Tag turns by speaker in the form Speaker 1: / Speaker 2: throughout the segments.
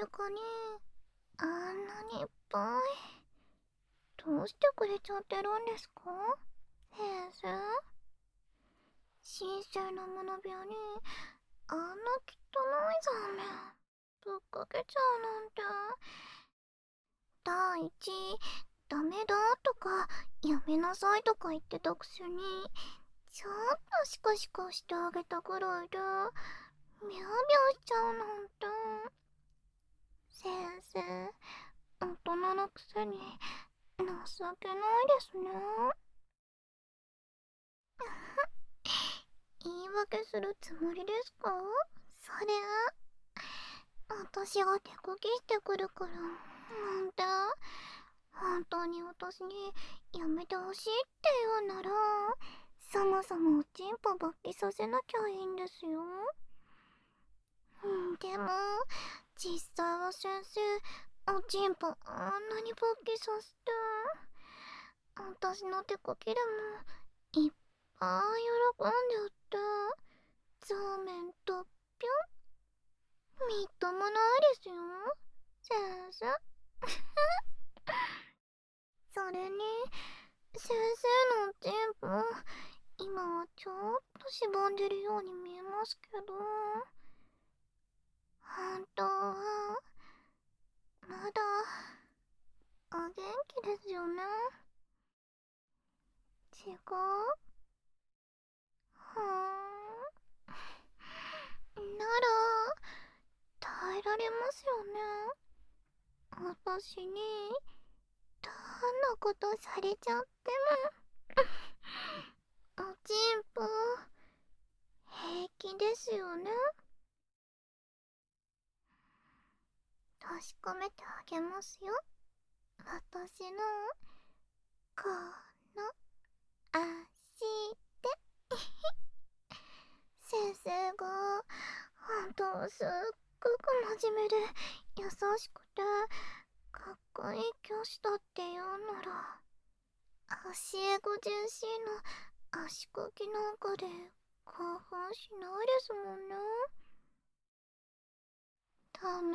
Speaker 1: いうかね、あんなにいっぱい。どうしてくれちゃってるんですか、先生。神聖な学び屋にあんな汚い残念ぶっかけちゃうなんて。第一、ダメだとかやめなさいとか言ってたくせに、ちょっとシカシカしてあげたぐらいでビャービャーしちゃうなんて。先生、大人のくせに情けないですね。言い訳するつもりですか、それ。私が手こきしてくるからなんて。本当に私にやめてほしいって言うなら、そもそもおちんぽ勃起させなきゃいいんですよ。でも実際は先生、おちんぽあんなに勃起させて、私の手こきでもいっぱい喜んでってザーメンとぴょん、みっともないですよ先生。それに先生のおちんぽ、今はちょっとしぼんでるように見えますけど、本当はまだお元気ですよね。違う？なら耐えられますよね、私にどんなことされちゃっても。おちんぽ平気ですよね。確かめてあげますよ、私のこの足で。先生が本当すっごく真面目で優しくてかっこいい教師だって言うなら、教え子純真の足こきなんかで興奮しないですもんね。ダメ？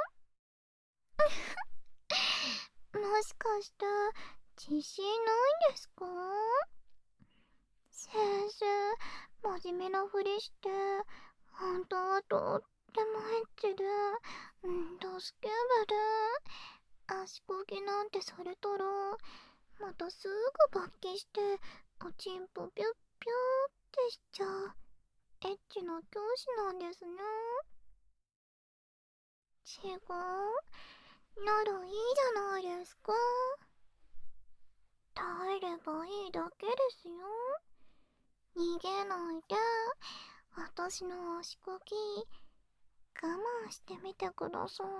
Speaker 1: もしかして自信ないんですか、先生。真面目なふりして本当はとってもエッチでドスケベで、足こきなんてされたらまたすぐ勃起しておちんぽピュッピューってしちゃうエッチな教師なんですね。違う？ならいいじゃないですか。耐えればいいだけですよ。逃げないで私の足こき我慢してみてくださいよ。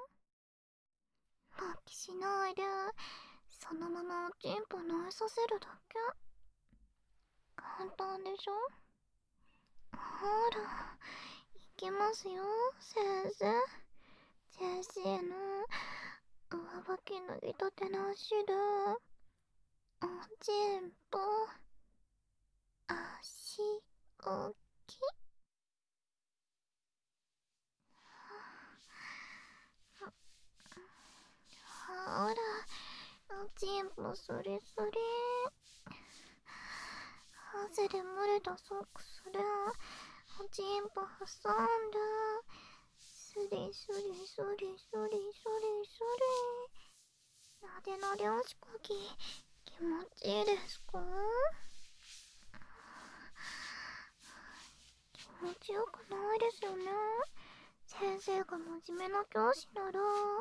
Speaker 1: 勃起しないでそのままおちんぽ撫えさせるだけ。簡単でしょ。ほら、いきますよ先生。先生の上履き脱ぎたての足でおちんぽ足おき。ほら、おちんぽそれそれ。汗で蒸れたソックスでおちんぽ挟んで、スリスリスリスリスリスリ、なでなで足こき気持ちいいですか？気持ちよくないですよね。先生が真面目な教師なら。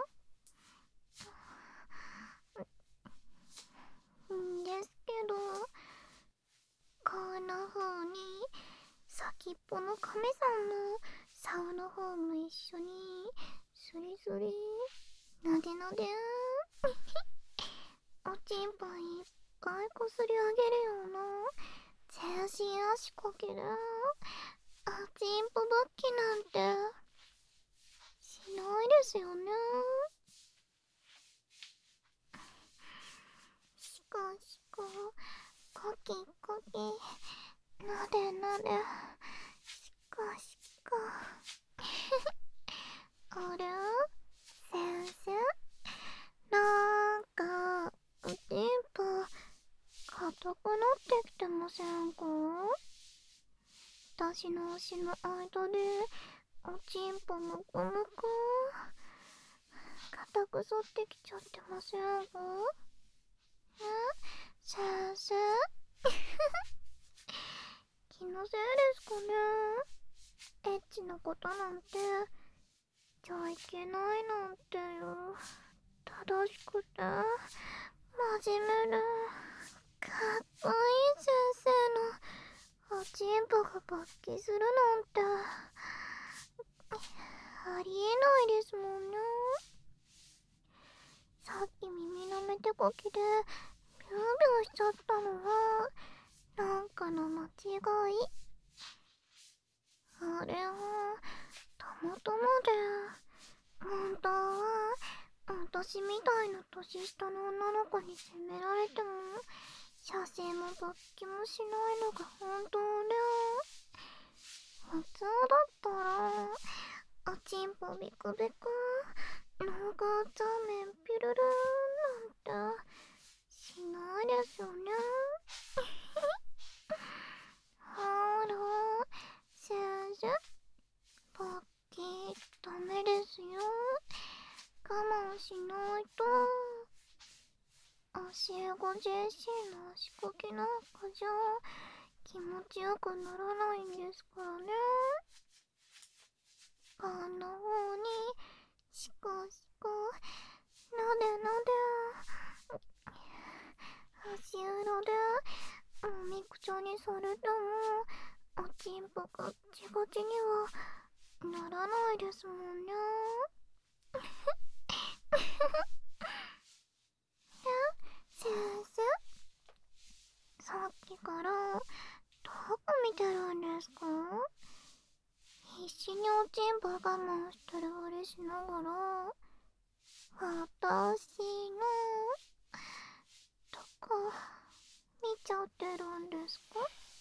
Speaker 1: ですけど、こんな風に先っぽの亀さんの竿の方も一緒にスリスリなでなでおちんぽいっぱいこすり上げるような全身足こきでおちんぽ勃起なんてしないですよね。しかしかコキコキなでなでしかしかあれ、 ってきてませんか？私の足の間でおちんぽむくむく硬く反ってきちゃってませんか？先生気のせいですかね。エッチなことなんてじゃあいけないなんてよ。正しくて真面目でかっこいい先生のおちんぽが勃起するなんてありえないですもんね。さっき耳のメテコキでビュービューしちゃったのはなんかの間違い。あれはたまたまで、本当は私みたいな年下の女の子に責められても射精も勃起もしないのが本当で、普通だったらおちんぽビクビク脳がザメンピルルーなんてしないですよね。ほら先生、勃起ダメですよ。我慢しないと教え子自身の足こきなんかじゃ気持ちよくならないんですからね。こんな風にシコシコなでなで足裏でもみくちゃにされてもおちんぽガッチガチにはならないですもんね。先生、さっきからどこ見てるんですか？必死におちんぽ我慢してるふりしながら私のどこ見ちゃってるんですか？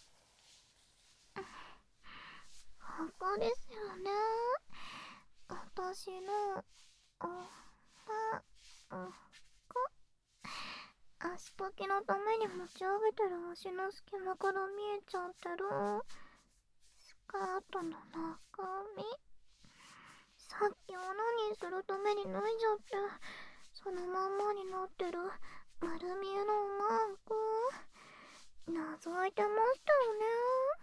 Speaker 1: ここですよね。私のおまんこ。足ポキのために持ち上げてる足の隙間から見えちゃってるスカートの中身。さっきオナニーするために脱いじゃってそのまんまになってる丸見えのおまんこ覗いてましたよね。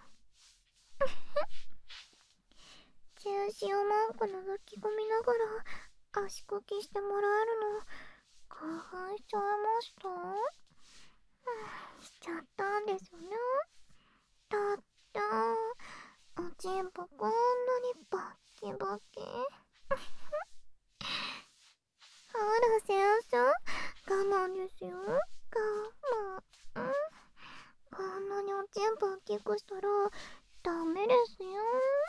Speaker 1: 中止をマンコ覗き込みながら足こきしてもらえるの興奮しちゃいました。しちゃったんですよね。だっておちんぽこんなにバッキバキ。あら先生、我慢ですよ。我慢。こんなにおちんぽ大きくしたらダメですよ。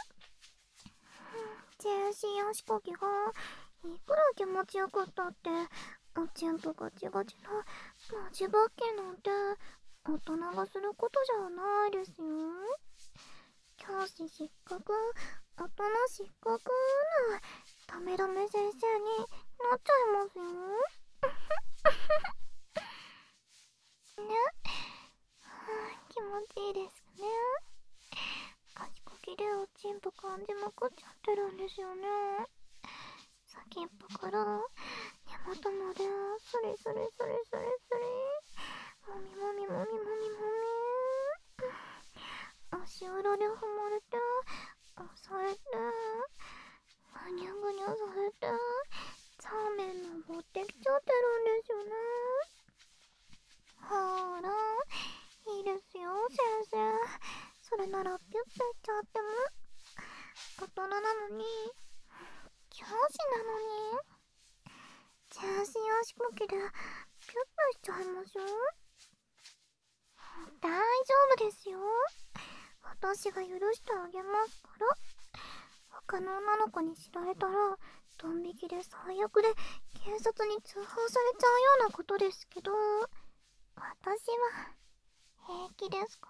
Speaker 1: 全身足こきがいくら気持ちよかったっておちんぽガチガチのマジバッキなんて大人がすることじゃないですよ。教師失格、大人失格なダメダメ先生になっちゃいますよ。ね、気持ちいいですね。足こきでおちんぽ感じまくっちゃってるんですよね。先っぽから根元までスリスリスリスリスリもみもみもみもみもみ足裏で踏まれて押されてぐにゃぐにゃされてザーメン登ってきちゃってるんですよね。ほらいいですよ先生。それならピュッピュしちゃっても大人なのに教師なのに全身足こきでピュッピュしちゃいましょう。大丈夫ですよ。私が許してあげますから。他の女の子に知られたらドン引きで最悪で警察に通報されちゃうようなことですけど、私は平気ですから。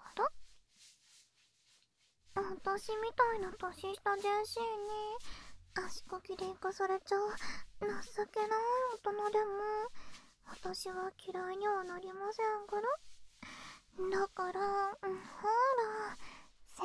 Speaker 1: 私みたいな年下全身に足こきで生かされちゃう情けない大人でも私は嫌いにはなりませんから。 だから、ほら、先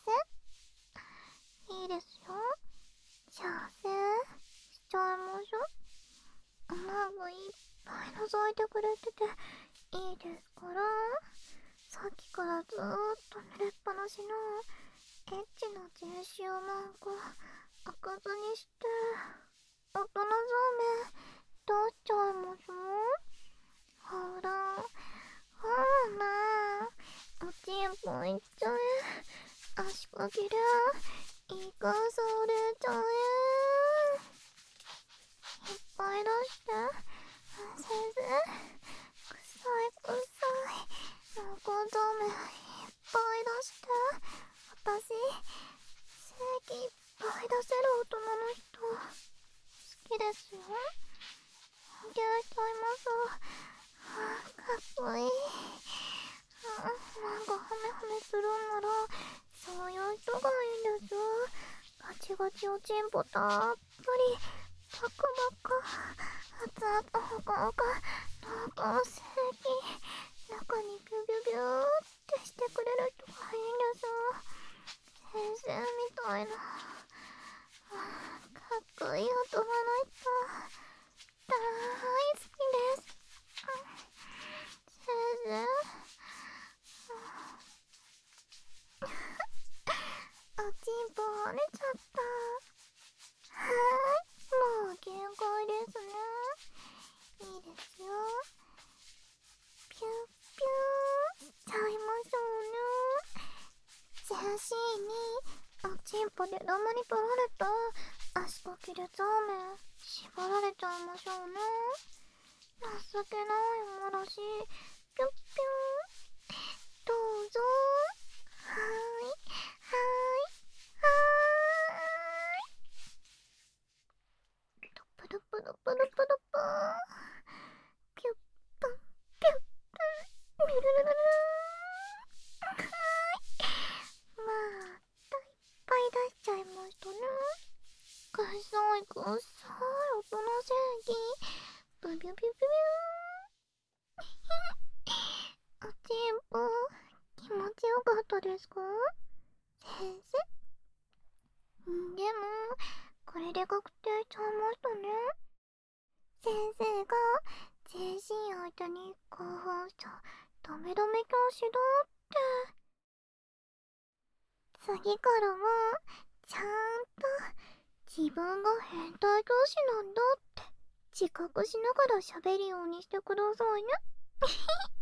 Speaker 1: 生、いいですよ。射精しちゃいましょ。おまぶいっぱい覗いてくれてていいですから。さっきからずーっと濡れっぱなしのエッチな全身をなんか開かずにして大人そうめ出しちゃいましょ。ほらほら、おちんぽいっちゃえ、足かけりゃイカされちゃえ。いっぱい出して、先生。くさいくさい、中ダメいっぱい出して。私正規いっぱい出せる大人の人好きですよ。ぎゅーしちゃいます。かっこいい。なんかハメハメするんならそういう人がいいんです。ガチガチおちんぽたっぷりバカバカ熱々ほかほか中正規、中にビュビュビューってしてくれる人がいいんです。先生みたいなかっこいい大人の人大好きです。先生、おちんぽ折れちゃった。はーい、もう限界ですね。いいですよ。ピュッピューしちゃいましょうね。全身におちんぽでダマに取られた足かけでザーメン縛られちゃいましょうね。情けないおもらし。ピュッピュー、どうぞ。はーいはーいはーい。ルプルプルプルプルプー。ピュップンピュップンルルルルルー。はーい、またいっぱい出しちゃいましたね。くっさいくっさい大人正義ブビュビュビュビュー。おちんぽ気持ちよかったですか、先生。でもこれで確定しちゃいましたね。先生が全身相手に興奮したダメダメ教師だって。次からはちゃんと自分が変態教師なんだって自覚しながら喋るようにしてくださいね。